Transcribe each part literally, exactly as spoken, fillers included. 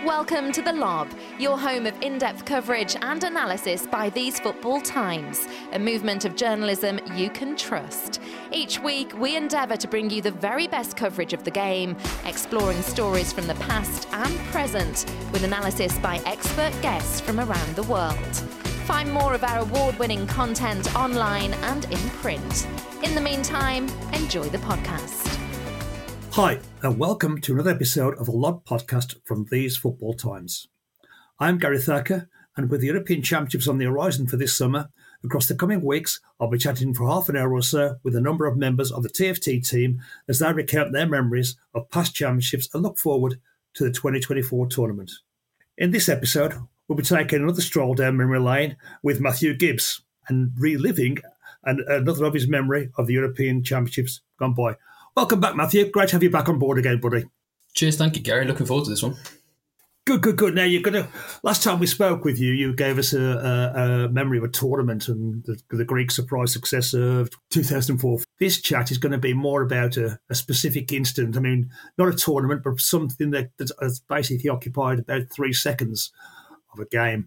Welcome to The Lob, your home of in-depth coverage and analysis by These Football Times, a movement of journalism you can trust. Each week, we endeavour to bring you the very best coverage of the game, exploring stories from the past and present, with analysis by expert guests from around the world. Find more of our award-winning content online and in print. In the meantime, enjoy the podcast. Hi, and welcome to another episode of the Lob podcast from These Football Times. I'm Gary Thacker, and with the European Championships on the horizon for this summer, across the coming weeks, I'll be chatting for half an hour or so with a number of members of the T F T team as they recount their memories of past championships and look forward to the twenty twenty-four tournament. In this episode, we'll be taking another stroll down memory lane with Matthew Gibbs and reliving an, another of his memory of the European Championships gone by. Welcome back, Matthew. Great to have you back on board again, buddy. Cheers, thank you, Gary. Looking forward to this one. Good, good, good. Now, you're going to. Last time we spoke with you, you gave us a, a, a memory of a tournament and the, the Greek surprise success of two thousand four. This chat is going to be more about a, a specific incident. I mean, not a tournament, but something that, that has basically occupied about three seconds of a game.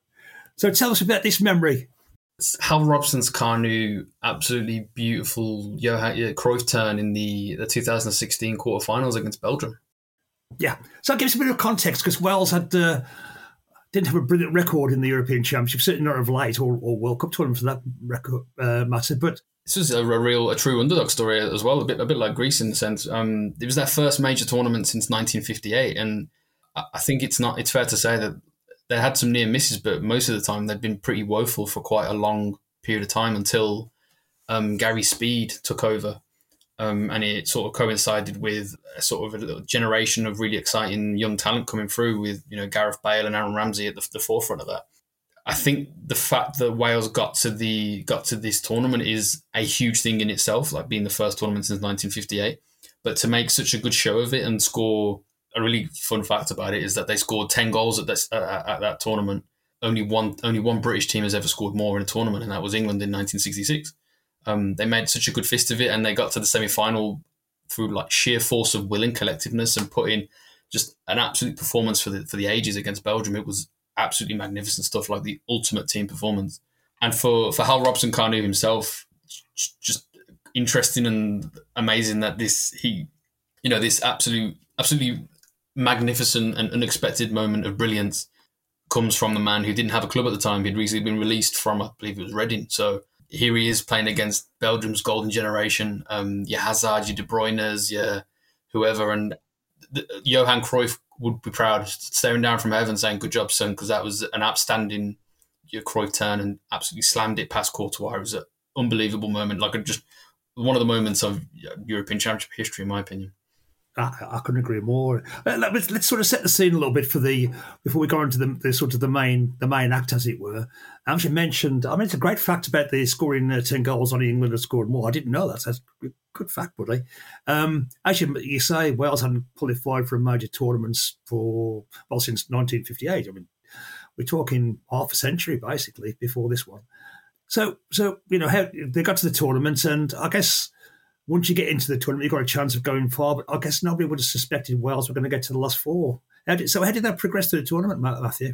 So tell us about this memory. Hal Robson's Carnu, absolutely beautiful Johan Cruyff turn in the, the two thousand sixteen quarterfinals against Belgium. Yeah, so that gives a bit of context because Wales had uh, didn't have a brilliant record in the European Championship, certainly not of late, or, or World Cup tournament for that record uh, matter. But this was a, a real, a true underdog story as well, a bit, a bit like Greece in the sense. Um, it was their first major tournament since nineteen fifty-eight, and I think it's not. It's fair to say that they had some near misses, but most of the time they'd been pretty woeful for quite a long period of time until um, Gary Speed took over. Um, and it sort of coincided with a sort of a generation of really exciting young talent coming through with, you know, Gareth Bale and Aaron Ramsey at the, the forefront of that. I think the fact that Wales got to the got to this tournament is a huge thing in itself, like being the first tournament since nineteen fifty-eight. But to make such a good show of it and score, a really fun fact about it is that they scored ten goals at, this, uh, at that tournament. Only one only one British team has ever scored more in a tournament, and that was England in nineteen sixty-six. Um, they made such a good fist of it, and they got to the semi-final through like sheer force of will and collectiveness and put in just an absolute performance for the for the ages against Belgium. It was absolutely magnificent stuff, like the ultimate team performance. And for, for Hal Robson Carnu himself, just interesting and amazing that this he, you know, this absolute absolutely magnificent and unexpected moment of brilliance comes from the man who didn't have a club at the time. He'd recently been released from, I believe it was Reading. So here he is playing against Belgium's golden generation, um, your Hazard, your De Bruyne's, your whoever. And the, Johan Cruyff would be proud, staring down from heaven saying, "Good job, son," because that was an outstanding your Cruyff turn and absolutely slammed it past Courtois. It was an unbelievable moment, like a, just one of the moments of European Championship history, in my opinion. I, I couldn't agree more. Let's, let's sort of set the scene a little bit for the before we go into the, the sort of the main the main act, as it were. As you mentioned, I mean, it's a great fact about the scoring uh, ten goals. Only England had scored more. I didn't know that. That's a good fact, buddy. Um, as you, you say, Wales hadn't qualified for major tournaments for well since nineteen fifty-eight. I mean, we're talking half a century basically before this one. So, so you know, how, they got to the tournament, and I guess once you get into the tournament, you've got a chance of going far. But I guess nobody would have suspected Wales were going to get to the last four. How did, so how did that progress to the tournament, Matthew?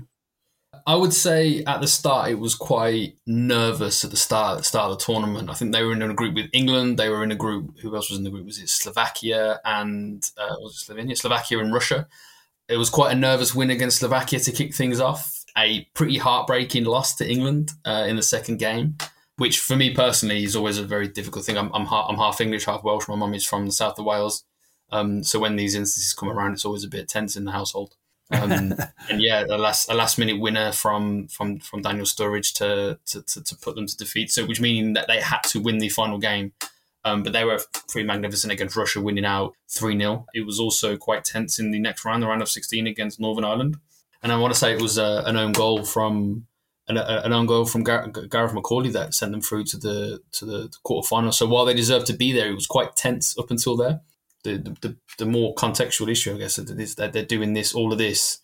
I would say at the start, it was quite nervous at the start, at the start of the tournament. I think they were in a group with England. They were in a group, who else was in the group? Was it Slovakia and, uh, was it Slovenia? Slovakia and Russia. It was quite a nervous win against Slovakia to kick things off. A pretty heartbreaking loss to England uh, in the second game, which for me personally is always a very difficult thing. I'm I'm half, I'm half English, half Welsh. My mum is from the south of Wales. Um, so when these instances come around, it's always a bit tense in the household. Um, and yeah, a last a last minute winner from from from Daniel Sturridge to, to to to put them to defeat. So which meaning that they had to win the final game. Um, but they were pretty magnificent against Russia, winning out three nil. It was also quite tense in the next round, the round of sixteen against Northern Ireland. And I want to say it was uh, an own goal from an, an own goal from Gar- Gareth McCauley that sent them through to the to the quarterfinal. So while they deserved to be there, it was quite tense up until there. The the, the, the more contextual issue, I guess, is that they're doing this all of this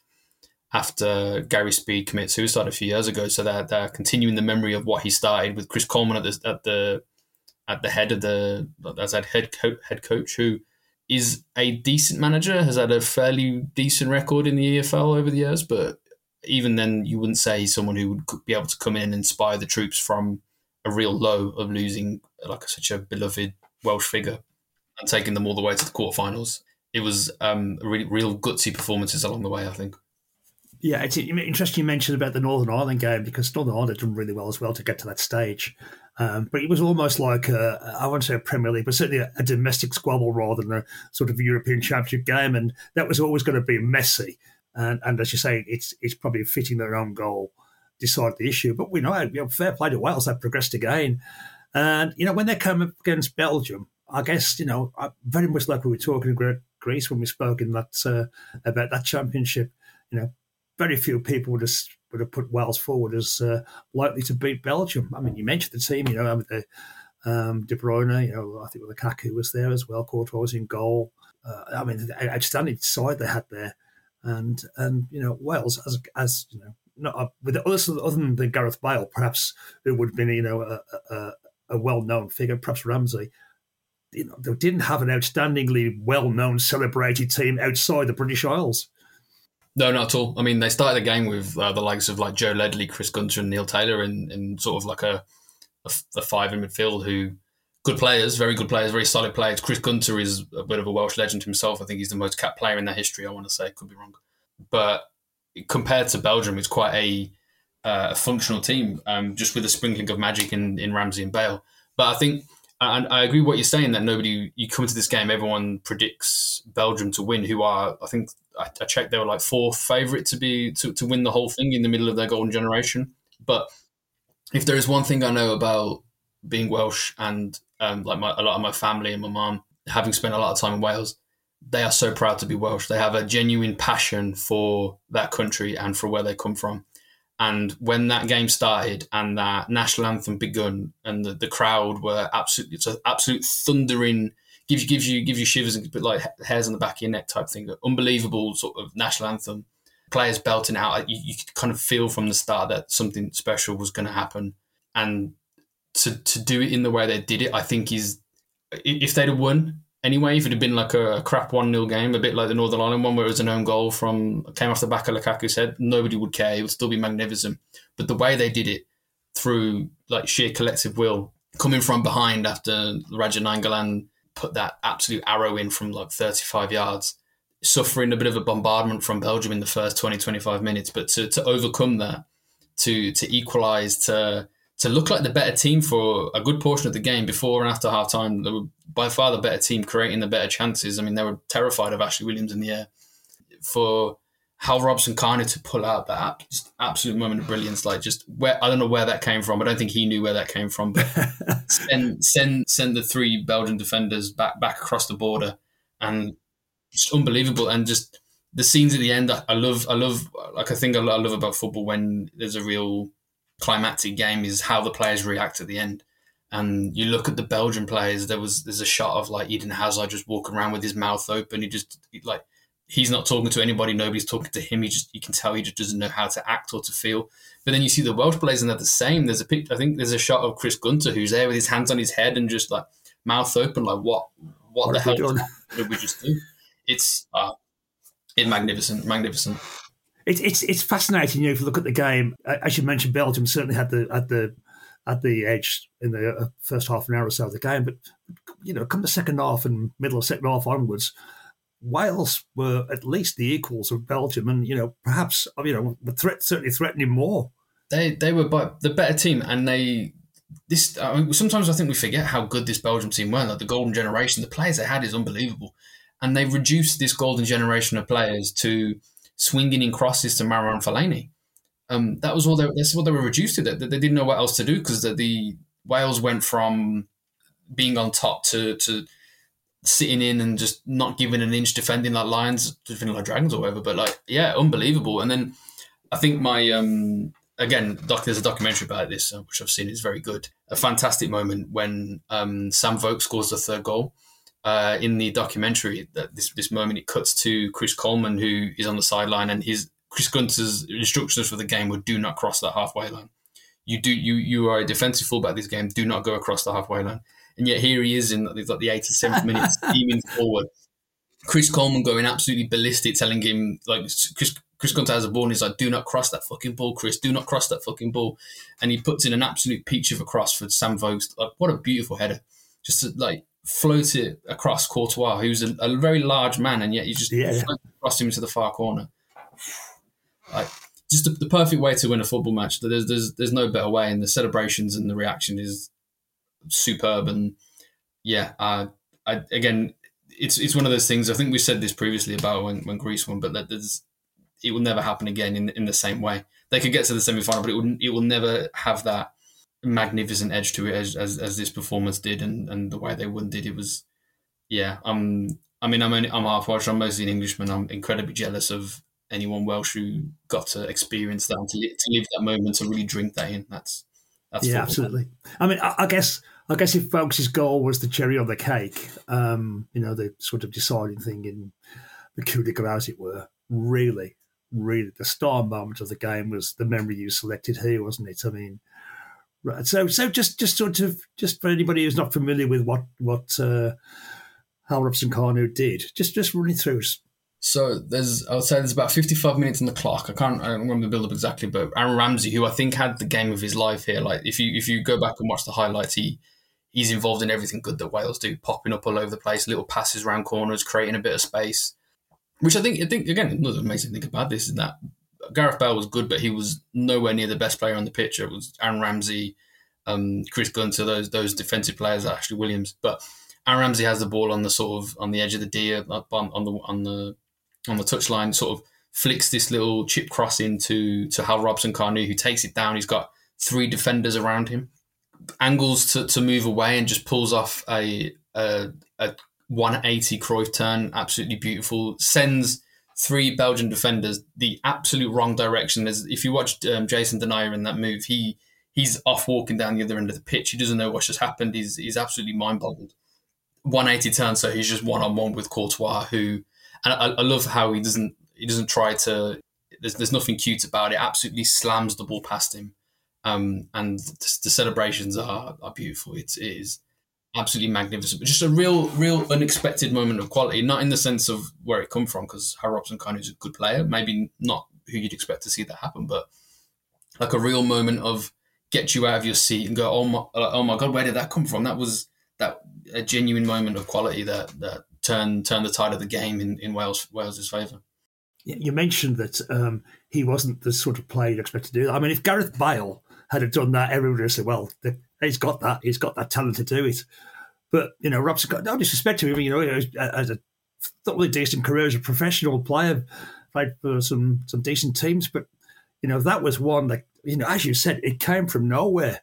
after Gary Speed committed suicide a few years ago. So they're, they're continuing the memory of what he started with Chris Coleman at the at the at the head of the as that head co- head coach who is a decent manager, has had a fairly decent record in the E F L over the years, but even then, you wouldn't say he's someone who would be able to come in and inspire the troops from a real low of losing like such a beloved Welsh figure and taking them all the way to the quarterfinals. It was um, really, real gutsy performances along the way, I think. Yeah, it's interesting you mentioned about the Northern Ireland game, because Northern Ireland had done really well as well to get to that stage. Um, but it was almost like, a, I won't say a Premier League, but certainly a, a domestic squabble rather than a sort of European Championship game. And that was always going to be messy. And, and as you say, it's it's probably fitting their own goal decided the issue. But we know, you know, fair play to Wales, they progressed again. And, you know, when they came up against Belgium, I guess, you know, very much like we were talking about Greece when we spoke in that uh, about that championship, you know, very few people would have, would have put Wales forward as uh, likely to beat Belgium. I mean, you mentioned the team, you know, with the um, De Bruyne, you know, I think Lukaku was there as well, Courtois was in goal. Uh, I mean, the outstanding side they had there. And, and you know, Wales, as, as you know, not with the others other than the Gareth Bale, perhaps who would have been, you know, a, a, a well-known figure, perhaps Ramsey, you know, they didn't have an outstandingly well-known, celebrated team outside the British Isles. No, not at all. I mean, they started the game with uh, the likes of like Joe Ledley, Chris Gunter, and Neil Taylor, in, in sort of like a, a, a five in midfield who good players, very good players, very solid players. Chris Gunter is a bit of a Welsh legend himself. I think he's the most capped player in their history. I want to say, could be wrong, but compared to Belgium, it's quite a, uh, a functional team, um, just with a sprinkling of magic in, in Ramsey and Bale. But I think. And I agree with what you're saying, that nobody, you come into this game, everyone predicts Belgium to win, who are, I think, I, I checked, they were like fourth favourite to be to, to win the whole thing in the middle of their golden generation. But if there is one thing I know about being Welsh and um, like my, a lot of my family and my mum, having spent a lot of time in Wales, they are so proud to be Welsh. They have a genuine passion for that country and for where they come from. And when that game started and that national anthem begun, and the, the crowd were absolutely, it's an absolute thundering, gives you gives you gives you shivers and a bit like hairs on the back of your neck type thing. Unbelievable sort of national anthem, players belting out. You, you could kind of feel from the start that something special was going to happen, and to to do it in the way they did it, I think is, if they'd have won anyway, if it had been like a, a crap one nil game, a bit like the Northern Ireland one where it was an own goal from, came off the back of Lukaku's head, nobody would care. It would still be magnificent. But the way they did it, through like sheer collective will, coming from behind after Raja Nainggolan put that absolute arrow in from like thirty-five yards, suffering a bit of a bombardment from Belgium in the first twenty, twenty-five minutes, but to, to overcome that, to to equalise, to to look like the better team for a good portion of the game before and after half time. They were by far the better team, creating the better chances. I mean, they were terrified of Ashley Williams in the air. For Hal Robson-Kanu to pull out that just absolute moment of brilliance, like just where, I don't know where that came from. I don't think he knew where that came from, but send, send, send the three Belgian defenders back, back across the border, and just unbelievable. And just the scenes at the end, I, I love, I love, like I think I love about football when there's a real climactic game, is how the players react at the end. And you look at the Belgian players, there was there's a shot of like Eden Hazard just walking around with his mouth open. He just like, he's not talking to anybody, nobody's talking to him. He just, you can tell he just doesn't know how to act or to feel. But then you see the Welsh players and they're the same. There's a picture, I think there's a shot of Chris Gunter who's there with his hands on his head and just like mouth open, like what what, what the hell did we just do? It's uh, it's magnificent, magnificent. It's it's it's fascinating. You know, if you look at the game, as you mentioned, Belgium certainly had the had the had the edge in the first half an hour or so of the game. But you know, come the second half and middle of second half onwards, Wales were at least the equals of Belgium, and you know, perhaps you know, the threat certainly threatening more. They they were by the better team, and they this. I mean, sometimes I think we forget how good this Belgium team were. Like the golden generation, the players they had is unbelievable, and they reduced this golden generation of players to swinging in crosses to Marouane Fellaini. Um, that was all. They, that's what they were reduced to. That they didn't know what else to do, because the, the Wales went from being on top to to sitting in and just not giving an inch, defending like lions, defending like dragons or whatever. But like, yeah, unbelievable. And then I think my um, again, doc, there's a documentary about this uh, which I've seen. It's very good. A fantastic moment when um, Sam Vokes scores the third goal. Uh, in the documentary, that this this moment it cuts to Chris Coleman, who is on the sideline, and his Chris Gunter's instructions for the game were: do not cross that halfway line. You do you you are a defensive fullback this game. Do not go across the halfway line. And yet here he is in the, the eighty-seventh minute, steaming forward, Chris Coleman going absolutely ballistic, telling him, like, Chris, Chris Gunter has a ball and he's like, do not cross that fucking ball, Chris, do not cross that fucking ball. And he puts in an absolute peach of a cross for Sam Vokes. Like, what a beautiful header. Just to, like, float it across Courtois, who's a, a very large man, and yet you just yeah. float across him to the far corner. Like, just the, the perfect way to win a football match. There's, there's, there's no better way, and the celebrations and the reaction is superb. And yeah, uh, I, again, it's it's one of those things. I think we said this previously about when, when Greece won, but that there's it will never happen again in in the same way. They could get to the semi-final, but it will it will never have that magnificent edge to it as as, as this performance did, and, and the way they won did. It was, yeah. Um, I mean, I'm only, I'm half Welsh. I'm mostly an Englishman. I'm incredibly jealous of anyone Welsh who got to experience that, and to, li- to live that moment, to really drink that in. That's that's yeah, football. Absolutely. I mean, I, I guess. I guess if Vokes' goal was the cherry on the cake, um, you know, the sort of deciding thing in the coup de grace, as it were, really, really, the star moment of the game was the memory you selected here, wasn't it? I mean, right. So, so just, just sort of, just for anybody who's not familiar with what what uh, Hal Robson-Kanu did, just just running through. So there's, I would say there's about fifty-five minutes on the clock. I can't, I don't remember the build up exactly, but Aaron Ramsey, who I think had the game of his life here, like if you if you go back and watch the highlights, he he's involved in everything good that Wales do, popping up all over the place, little passes around corners, creating a bit of space. Which I think, I think again, another amazing thing about this is that Gareth Bale was good, but he was nowhere near the best player on the pitch. It was Aaron Ramsey, um, Chris Gunter, those those defensive players, Ashley Williams. But Aaron Ramsey has the ball on the sort of on the edge of the D, on, on the on the on the touchline, sort of flicks this little chip cross into to Hal Robson-Kanu, who takes it down. He's got three defenders around him, angles to, to move away, and just pulls off a a, a one eighty Cruyff turn. Absolutely beautiful. Sends three Belgian defenders the absolute wrong direction. As if you watched um, Jason Denayer in that move, he he's off walking down the other end of the pitch. He doesn't know what's just happened. He's he's absolutely mind boggled. one eighty turn, so he's just one on one with Courtois, who. And I, I love how he doesn't he doesn't try to. There's there's nothing cute about it. Absolutely slams the ball past him, um, and the, the celebrations are are beautiful. It's it is absolutely magnificent. But just a real real unexpected moment of quality. Not in the sense of where it come from, because Hal Robson-Kanu is a good player. Maybe not who you'd expect to see that happen, but like a real moment of get you out of your seat and go, oh my oh my god, where did that come from? That was that a genuine moment of quality that that. Turn turn the tide of the game in, in Wales Wales's favour. You mentioned that um, he wasn't the sort of player you'd expect to do that. I mean, if Gareth Bale had done that, everybody would say, well, he's got that. He's got that talent to do it. But, you know, Robson got no disrespect to him. You know, as a thoroughly decent career as a professional player, played for some, some decent teams. But, you know, that was one that, you know, as you said, it came from nowhere.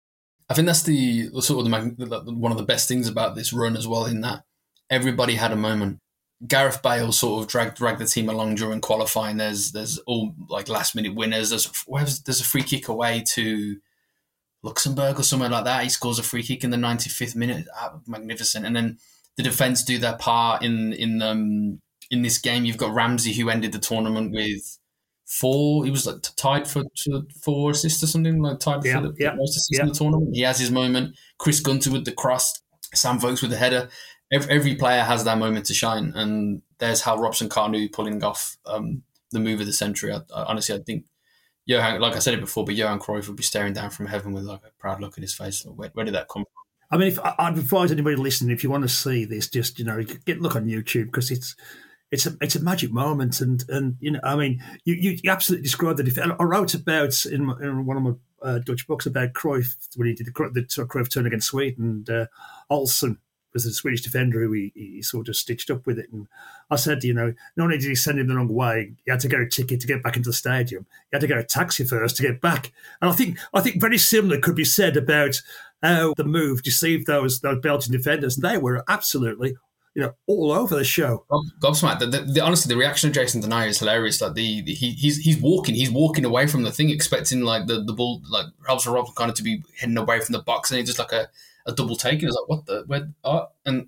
I think that's the sort of the, one of the best things about this run as well, in that everybody had a moment. Gareth Bale sort of dragged dragged the team along during qualifying. There's there's all like last minute winners. There's there's a free kick away to Luxembourg or somewhere like that. He scores a free kick in the ninety-fifth minute. Ah, magnificent. And then the defence do their part in in um in this game. You've got Ramsey, who ended the tournament with four. He was like tied for, for four assists or something, like tied yeah, for the, yeah, the most assists yeah. in the tournament. He has his moment. Chris Gunter with the cross. Sam Vokes with the header. Every, every player has that moment to shine, and there's Hal Robson-Kanu pulling off um, the move of the century. I, I, honestly, I think Johan, like I said it before, but Johan Cruyff would be staring down from heaven with like a proud look in his face. Where, where did that come from? I mean, if I'd advise anybody listening, if you want to see this, just you know, get look on YouTube, because it's it's a it's a magic moment, and and you know, I mean, you you, you absolutely described the defense. I wrote about in, my, in one of my uh, Dutch books about Cruyff when he did the, the Cruyff turn against Sweden, and uh, Olsen was the Swedish defender who he, he sort of stitched up with it. And I said, you know, not only did he send him the wrong way, he had to get a ticket to get back into the stadium. He had to get a taxi first to get back. And I think I think very similar could be said about how the move deceived those those Belgian defenders. And they were absolutely, you know, all over the show. Gobsmacked. The, the, the, honestly, the reaction of Jason Denayer is hilarious. Like the, the he, he's he's walking, he's walking away from the thing, expecting like the the ball, like Robson Robson kind of to be heading away from the box, and he just like a a double take. And it's like, what the, where, oh, and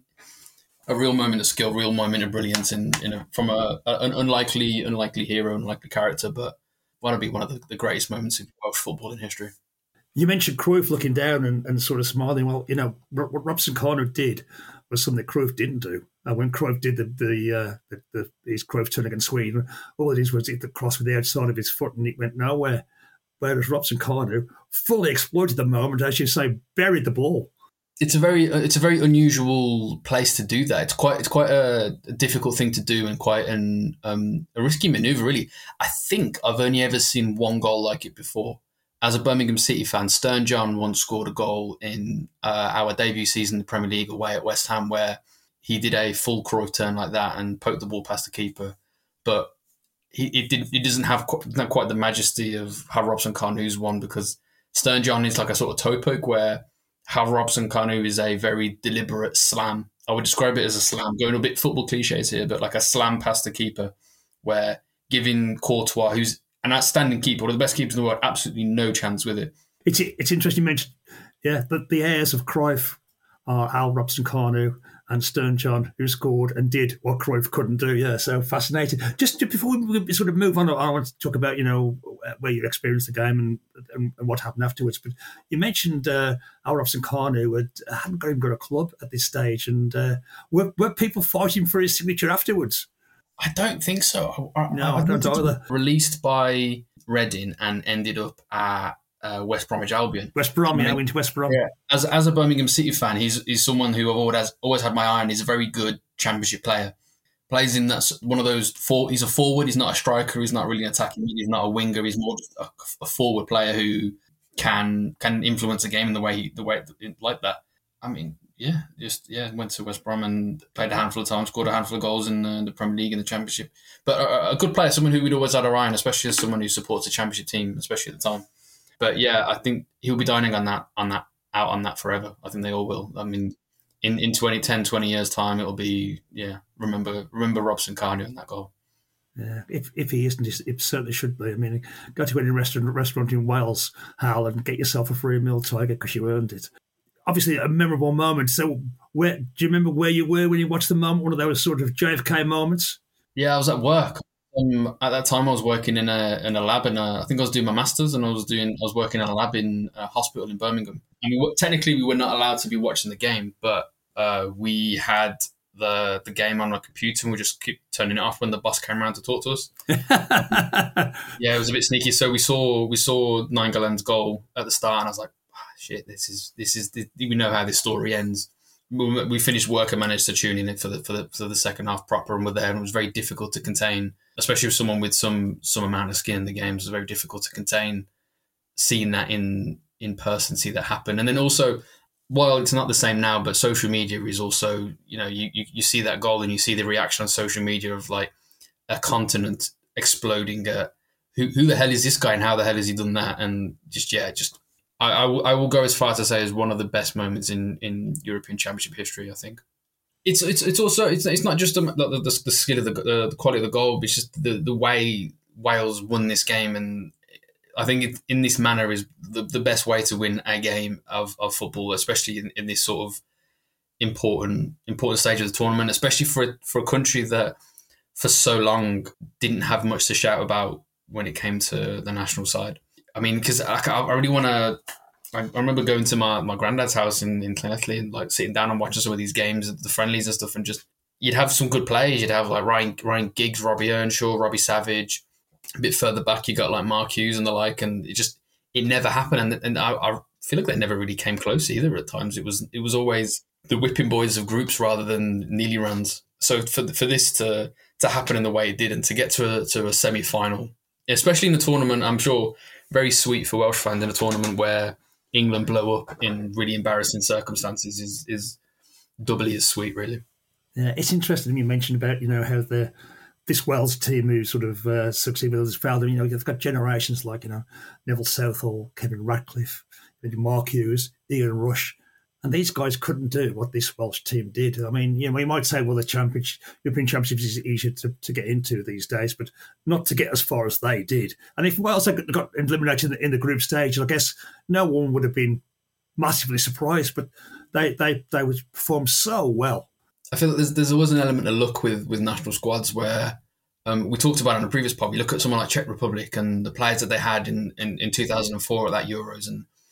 a real moment of skill, real moment of brilliance in, in a, from a, a, an unlikely, unlikely hero, unlikely character, but want to be one of the, the greatest moments of Welsh football in history. You mentioned Cruyff looking down and, and sort of smiling. Well, you know, what Robson-Kanu did was something that Cruyff didn't do. Uh, when Cruyff did the the, uh, the, the his Cruyff turn against Sweden, all it is was hit the cross with the outside of his foot and it went nowhere. Whereas Robson-Kanu fully exploited the moment, as you say, buried the ball. It's a very it's a very unusual place to do that. It's quite it's quite a difficult thing to do and quite an um, a risky manoeuvre, really. I think I've only ever seen one goal like it before. As a Birmingham City fan, Stern John once scored a goal in uh, our debut season in the Premier League away at West Ham, where he did a full Cruyff turn like that and poked the ball past the keeper. But he it, did, it doesn't have quite, not quite the majesty of how Robson-Kanu's won, because Stern John is like a sort of toe poke, where how Robson-Kanu is a very deliberate slam. I would describe it as a slam, going a bit football cliches here, but like a slam past the keeper, where giving Courtois, who's an outstanding keeper, one of the best keepers in the world, absolutely no chance with it. It's it's interesting you mentioned, yeah, but the heirs of Cruyff are Al Robson-Kanu and Stern John, who scored and did what Cruyff couldn't do. Yeah, so fascinating. Just before we sort of move on, I want to talk about, you know, where you experienced the game and, and, and what happened afterwards. But you mentioned uh, Al Robson-Kanu had, hadn't got, even got a club at this stage, and uh, were, were people fighting for his signature afterwards? I don't think so. I, no, I, I don't either. Released by Reading and ended up at uh, West Bromwich Albion. West Brom, yeah, I went to West Brom. Yeah. As as a Birmingham City fan, he's he's someone who I've always always had my eye on. He's a very good Championship player. Plays in that one of those four. He's a forward. He's not a striker. He's not really attacking. He's not a winger. He's more just a, a forward player who can can influence the game in the way the way like that. I mean. Yeah, just yeah, went to West Brom and played a handful of times, scored a handful of goals in the, the Premier League and the Championship. But a, a good player, someone who we'd always had our eye on, especially as someone who supports a Championship team, especially at the time. But yeah, I think he'll be dining on that, on that, out on that forever. I think they all will. I mean, in, in twenty, ten, twenty years' time, it'll be yeah. Remember, remember Robson-Kanu and that goal. Yeah, if if he isn't, it certainly should be. I mean, go to any restaurant restaurant in Wales, Hal, and get yourself a free meal, Tiger, because you earned it. Obviously, a memorable moment. So, where do you remember where you were when you watched the moment? One of those sort of J F K moments. Yeah, I was at work. Um, at that time, I was working in a in a lab, and I think I was doing my masters, and I was doing I was working in a lab in a hospital in Birmingham. And we were, technically, we were not allowed to be watching the game, but uh, we had the the game on our computer, and we just keep turning it off when the boss came around to talk to us. Yeah, it was a bit sneaky. So we saw we saw Nainggolan's goal at the start, and I was like, shit, this is this is we know how this story ends. We finished work and managed to tune in for the for the for the second half proper, and were there. And it was very difficult to contain, especially with someone with some some amount of skin in the game. It was very difficult to contain seeing that in in person, see that happen. And then also, while it's not the same now, but social media is also, you know, you you, you see that goal and you see the reaction on social media of like a continent exploding at who who the hell is this guy and how the hell has he done that? And just yeah, just. I, I, will, I will go as far to say is one of the best moments in, in European Championship history. I think it's it's it's also it's it's not just the the, the, the skill of the uh, the quality of the goal, but it's just the, the way Wales won this game, and I think it, in this manner is the, the best way to win a game of, of football, especially in, in this sort of important important stage of the tournament, especially for for a country that for so long didn't have much to shout about when it came to the national side. I mean, because I, I really want to. I, I remember going to my, my granddad's house in, in Llanelli and like sitting down and watching some of these games, the friendlies and stuff, and just you'd have some good players. You'd have like Ryan Ryan Giggs, Robbie Earnshaw, Robbie Savage. A bit further back, you got like Mark Hughes and the like, and it just it never happened. And and I, I feel like they never really came close either. At times, it was it was always the whipping boys of groups rather than nearly runs. So for for this to to happen in the way it did, and to get to a, to a semi final, especially in the tournament, I'm sure. Very sweet for Welsh fans in a tournament where England blow up in really embarrassing circumstances is is doubly as sweet, really. Yeah, it's interesting you mentioned about, you know, how the this Wales team who sort of uh, succeed with others failed them, you know, they've got generations like, you know, Neville Southall, Kevin Ratcliffe, Mark Hughes, Ian Rush, and these guys couldn't do what this Welsh team did. I mean, you know, we might say, well, the championship, European Championships is easier to, to get into these days, but not to get as far as they did. And if Wales had got eliminated in the, in the group stage, I guess no one would have been massively surprised, but they they they would perform so well. I feel like there's, there's always an element of luck with, with national squads where um, we talked about it on a previous pod. You look at someone like Czech Republic and the players that they had in, in, in two thousand four at that Euros, and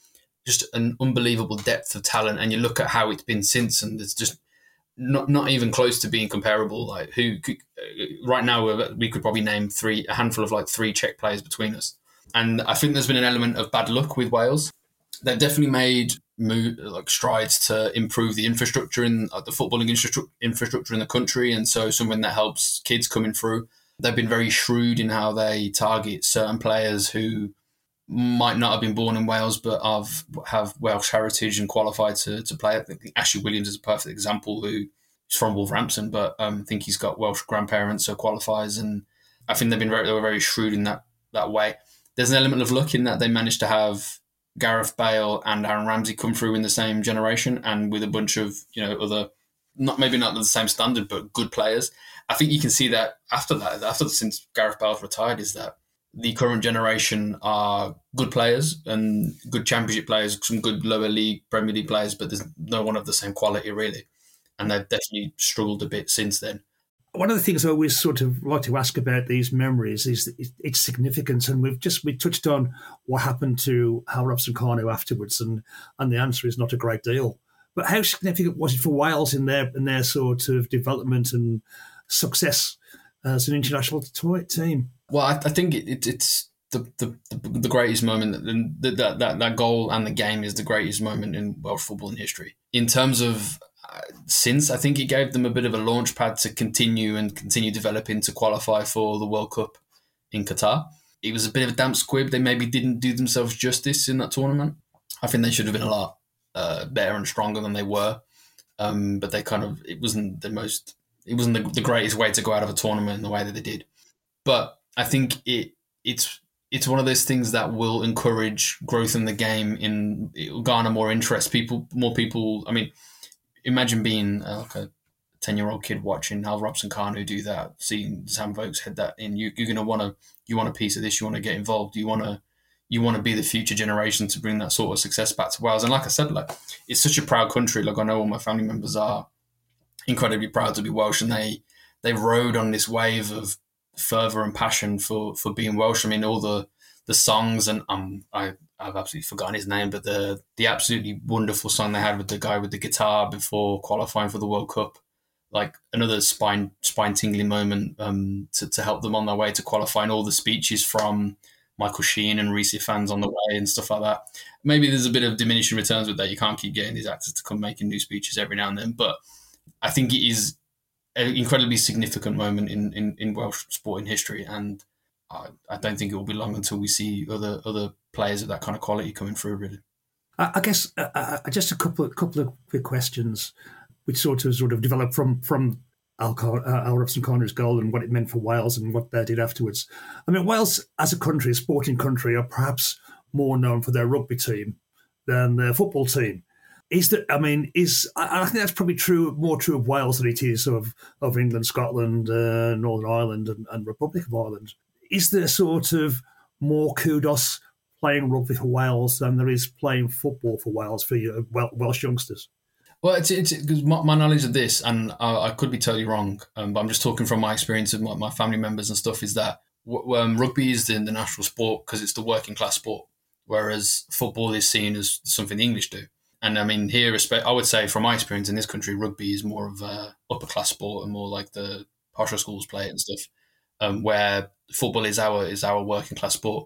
just an unbelievable depth of talent. And you look at how it's been since, and it's just not not even close to being comparable. Like who could, right now we could probably name three a handful of like three Czech players between us. And I think there's been an element of bad luck with Wales. They've definitely made move, like strides to improve the infrastructure in uh, the footballing infrastructure infrastructure in the country, and so something that helps kids coming through. They've been very shrewd in how they target certain players who might not have been born in Wales but have, have Welsh heritage and qualified to, to play. I think Ashley Williams is a perfect example, who is from Wolverhampton, but um, I think he's got Welsh grandparents, so qualifies. And I think they've been very, they were very shrewd in that, that way. There's an element of luck in that they managed to have Gareth Bale and Aaron Ramsey come through in the same generation, and with a bunch of, you know, other, not maybe not the same standard, but good players. I think you can see that after that, after since Gareth Bale's retired, is that the current generation are good players and good championship players, some good lower league, Premier League players, but there's no one of the same quality really. And they've definitely struggled a bit since then. One of the things I always sort of like to ask about these memories is its significance, and we've just we touched on what happened to Hal Robson-Kanu afterwards, and and the answer is not a great deal. But how significant was it for Wales in their in their sort of development and success as an international team? Well, I, I think it, it, it's the, the the greatest moment. That, that that that goal and the game is the greatest moment in Welsh football in history. In terms of since, I think it gave them a bit of a launch pad to continue and continue developing to qualify for the World Cup in Qatar. It was a bit of a damp squib. They maybe didn't do themselves justice in that tournament. I think they should have been a lot uh, better and stronger than they were. Um, but they kind of, it wasn't the most, it wasn't the, the greatest way to go out of a tournament in the way that they did. But I think it it's it's one of those things that will encourage growth in the game. In it will garner more interest. People, more people. I mean, imagine being uh, like a ten-year-old kid watching Hal Robson-Kanu do that, seeing Sam Vokes head that in. You, you're going to want to, you want a piece of this. You want to get involved. You want to, you want to be the future generation to bring that sort of success back to Wales. And like I said, like it's such a proud country. Like I know all my family members are incredibly proud to be Welsh, and they they rode on this wave of fervour and passion for for being Welsh. I mean, all the the songs, and um, I I've absolutely forgotten his name, but the the absolutely wonderful song they had with the guy with the guitar before qualifying for the World Cup, like another spine spine tingling moment um, to to help them on their way to qualifying. All the speeches from Michael Sheen and Reese fans on the way and stuff like that. Maybe there's a bit of diminishing returns with that. You can't keep getting these actors to come making new speeches every now and then, but I think it is an incredibly significant moment in, in, in Welsh sporting history, and I, I don't think it will be long until we see other other players of that kind of quality coming through, really. I, I guess uh, uh, just a couple of, couple of quick questions which sort of sort of developed from, from Al, uh, Al Robson-Kanu's goal and what it meant for Wales and what they did afterwards. I mean, Wales as a country, a sporting country, are perhaps more known for their rugby team than their football team. Is that? I mean, is I think that's probably true, more true of Wales than it is of, of England, Scotland, uh, Northern Ireland, and, and Republic of Ireland. Is there sort of more kudos playing rugby for Wales than there is playing football for Wales for you, Welsh youngsters? Well, it's it's because my, my knowledge of this, and I, I could be totally wrong, um, but I'm just talking from my experience of my, my family members and stuff. Is that um, rugby is the, the national sport because it's the working class sport, whereas football is seen as something the English do. And I mean, here, I would say from my experience in this country, rugby is more of a upper class sport and more like the partial schools play it and stuff, um, where football is our is our working class sport.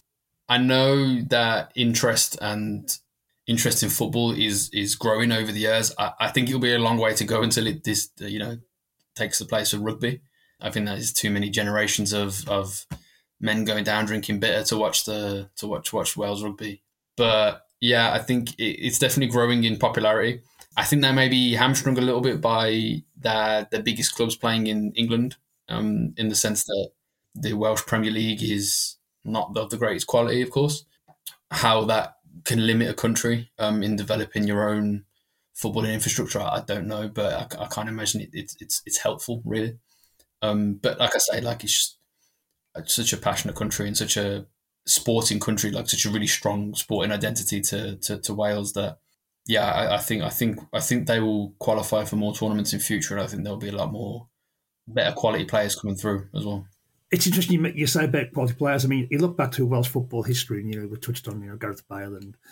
I know that interest and interest in football is is growing over the years. I, I think it'll be a long way to go until it this you know takes the place of rugby. I think that is too many generations of of men going down drinking bitter to watch the to watch watch Wales rugby, but. Yeah, I think it's definitely growing in popularity. I think they may be hamstrung a little bit by their, their biggest clubs playing in England, um, in the sense that the Welsh Premier League is not of the greatest quality, of course. How that can limit a country um, in developing your own footballing infrastructure, I don't know, but I, I can't imagine it, it's it's it's helpful, really. Um, but like I say, like it's just it's such a passionate country and such a sporting country, like such a really strong sporting identity to to, to Wales that yeah I, I think I think I think they will qualify for more tournaments in future, and I think there'll be a lot more better quality players coming through as well. It's interesting you say about quality players. I mean, you look back to Welsh football history, and you know we touched on you know Gareth Bale and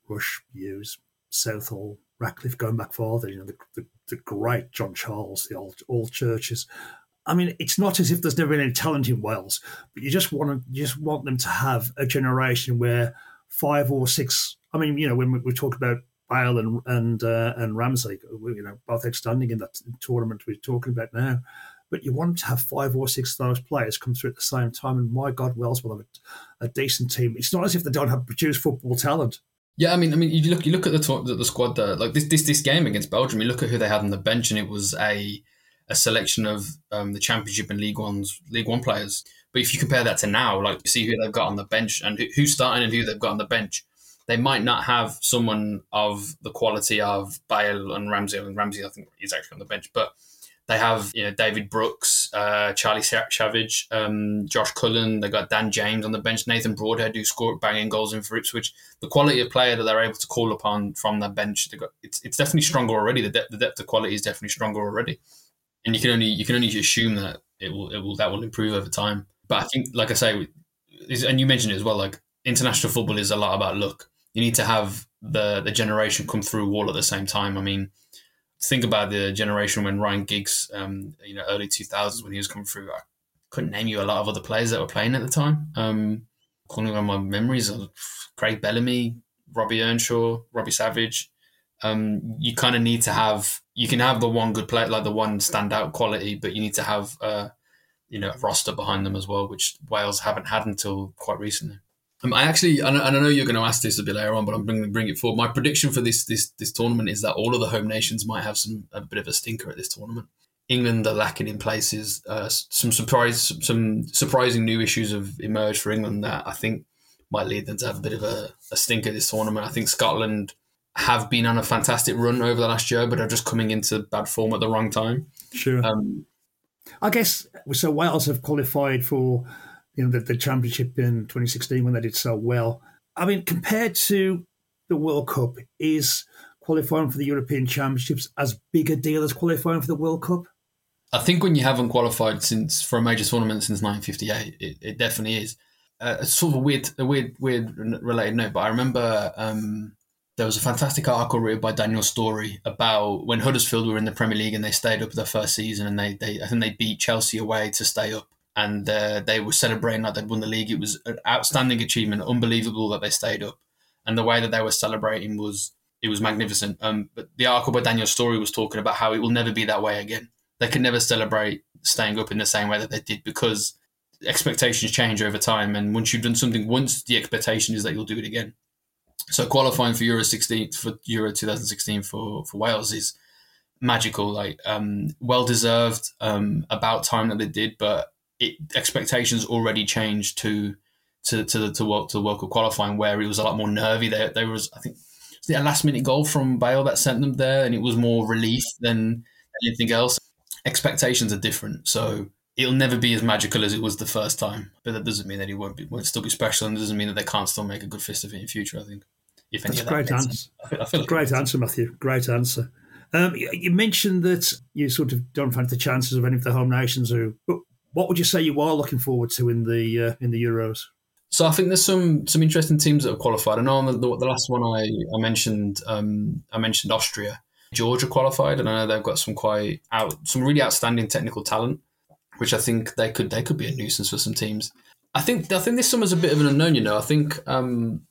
Rush, Hughes, Southall, Ratcliffe, going back farther, you know, the, the, the great John Charles, the old old churches. I mean, it's not as if there's never been any talent in Wales, but you just want to, you just want them to have a generation where five or six. I mean, you know, when we, we talk about Bale and and uh, and Ramsey, you know, both outstanding in that tournament we're talking about now. But you want to have five or six of those players come through at the same time, and my God, Wales will have a, a decent team. It's not as if they don't have produced football talent. Yeah, I mean, I mean, you look, you look at the the, the squad there, like this, this this game against Belgium. You look at who they had on the bench, and it was a a selection of um, the Championship and League One's League One players. But if you compare that to now, like you see who they've got on the bench and who, who's starting and who they've got on the bench, they might not have someone of the quality of Bale and Ramsey. And Ramsey, I think, is actually on the bench, but they have, you know, David Brooks, uh, Charlie Savage, um, Josh Cullen. They got Dan James on the bench, Nathan Broadhead, who scored banging goals in for Ipswich. The quality of player that they're able to call upon from that bench, they got it's it's definitely stronger already. The depth, the depth of quality is definitely stronger already, and you can only you can only assume that it will it will that will improve over time. But I think, like I say, and you mentioned it as well, like international football is a lot about luck. You need to have the the generation come through all at the same time. I mean, think about the generation when Ryan Giggs, um, you know, early two thousands when he was coming through. I couldn't name you a lot of other players that were playing at the time. Um, calling on my memories of Craig Bellamy, Robbie Earnshaw, Robbie Savage. Um, you kind of need to have, you can have the one good player, like the one standout quality, but you need to have, uh, you know, a roster behind them as well, which Wales haven't had until quite recently. Um, I actually, and I know you're going to ask this a bit later on, but I'm going to bring it forward. My prediction for this this this tournament is that all of the home nations might have some a bit of a stinker at this tournament. England are lacking in places. Uh, some surprise, some surprising new issues have emerged for England that I think might lead them to have a bit of a, a stinker this tournament. I think Scotland have been on a fantastic run over the last year, but are just coming into bad form at the wrong time. Sure. Um, I guess so. Wales have qualified for, you know, the, the championship in twenty sixteen when they did so well. I mean, compared to the World Cup, is qualifying for the European Championships as big a deal as qualifying for the World Cup? I think when you haven't qualified since for a major tournament since nineteen fifty-eight, it, it definitely is. Uh, it's sort of a weird, a weird, weird related note, but I remember um, there was a fantastic article written by Daniel Storey about when Huddersfield were in the Premier League and they stayed up their first season, and they, they I think they beat Chelsea away to stay up. And uh, they were celebrating like they'd won the league. It was an outstanding achievement, unbelievable that they stayed up. And the way that they were celebrating was, it was magnificent. Um, but the article by Daniel Storey was talking about how it will never be that way again. They can never celebrate staying up in the same way that they did, because expectations change over time. And once you've done something once, the expectation is that you'll do it again. So qualifying for Euro sixteen, for Euro twenty sixteen for, for Wales is magical, like um, well deserved, um, about time that they did, but It, expectations already changed to to to the to world to World Cup qualifying, where it was a lot more nervy. There there was I think was it a last minute goal from Bale that sent them there, and it was more relief than anything else. Expectations are different, so it'll never be as magical as it was the first time. But that doesn't mean that it won't be won't still be special, and it doesn't mean that they can't still make a good fist of it in future. I think. If any That's of a that great answer. I feel, I feel like great answer, Matthew. Great answer. Um, you, you mentioned that you sort of don't fancy the chances of any of the home nations who. But what would you say you are looking forward to in the uh, in the Euros? So I think there's some some interesting teams that have qualified. I know on the, the last one I, I mentioned um, I mentioned Austria. Georgia qualified, and I know they've got some quite out some really outstanding technical talent, which I think they could they could be a nuisance for some teams. I think I think this summer's a bit of an unknown. You know, I think um,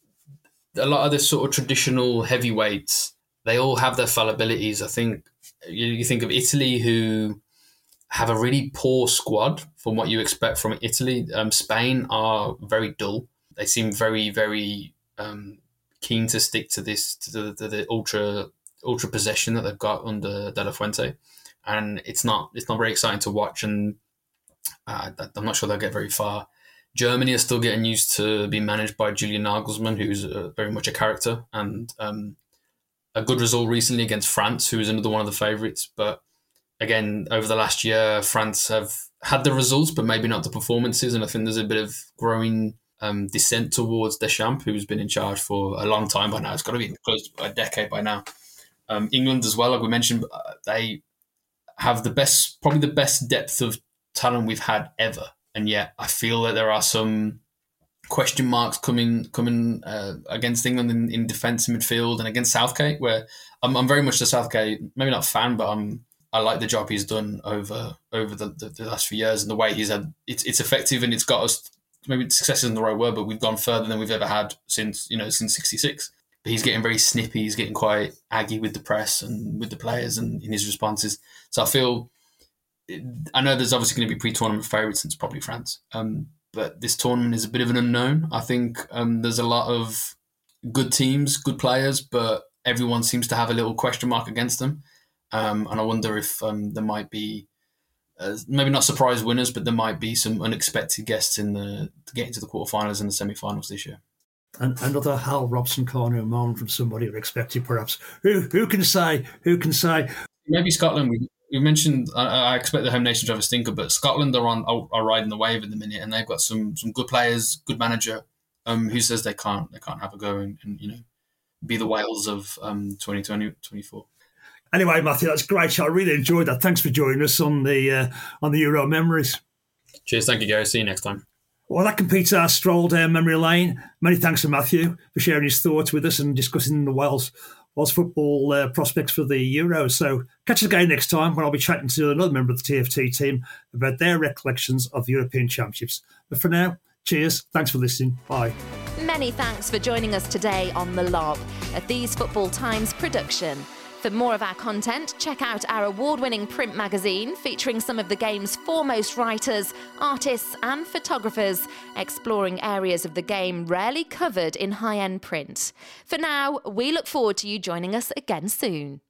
a lot of the sort of traditional heavyweights, they all have their fallibilities. I think you, you think of Italy, who have a really poor squad from what you expect from Italy. Um, Spain are very dull. They seem very, very um, keen to stick to this, to the, to the ultra ultra possession that they've got under De La Fuente, and it's not it's not very exciting to watch. And uh, I'm not sure they'll get very far. Germany are still getting used to being managed by Julian Nagelsmann, who's uh, very much a character, and um, a good result recently against France, who is another one of the favourites, but. Again, over the last year, France have had the results, but maybe not the performances. And I think there's a bit of growing um, dissent towards Deschamps, who's been in charge for a long time by now. It's got to be close to a decade by now. Um, England as well, like we mentioned, they have the best, probably the best depth of talent we've had ever. And yet I feel that there are some question marks coming coming uh, against England in, in defence and midfield, and against Southgate, where I'm, I'm very much a Southgate, maybe not fan, but I'm I like the job he's done over over the, the, the last few years, and the way he's had it's it's effective, and it's got us, maybe success isn't the right word, but we've gone further than we've ever had since you know since sixty-six. But he's getting very snippy, he's getting quite aggy with the press and with the players and in his responses. So I feel, I know there's obviously going to be pre-tournament favourites, and it's probably France. Um, but this tournament is a bit of an unknown. I think um, there's a lot of good teams, good players, but everyone seems to have a little question mark against them. Um, and I wonder if um, there might be, uh, maybe not surprise winners, but there might be some unexpected guests in the to get into the quarterfinals and the semi-finals this year. And another Hal Robson corner moment from somebody unexpected, perhaps. Who who can say? Who can say? Maybe Scotland. We, we mentioned. I, I expect the home nation to have a stinker, but Scotland are on are riding the wave at the minute, and they've got some some good players, good manager. Um, who says they can't they can't have a go and, and you know be the Wales of um twenty twenty, twenty-four. Anyway, Matthew, that's great. I really enjoyed that. Thanks for joining us on the uh, on the Euro Memories. Cheers, thank you, Gary. See you next time. Well, that completes our stroll down memory lane. Many thanks to Matthew for sharing his thoughts with us and discussing the Wales, Wales football uh, prospects for the Euro. So catch us again next time when I'll be chatting to another member of the T F T team about their recollections of the European Championships. But for now, cheers. Thanks for listening. Bye. Many thanks for joining us today on The Lob, a These Football Times production. For more of our content, check out our award-winning print magazine featuring some of the game's foremost writers, artists and photographers, exploring areas of the game rarely covered in high-end print. For now, we look forward to you joining us again soon.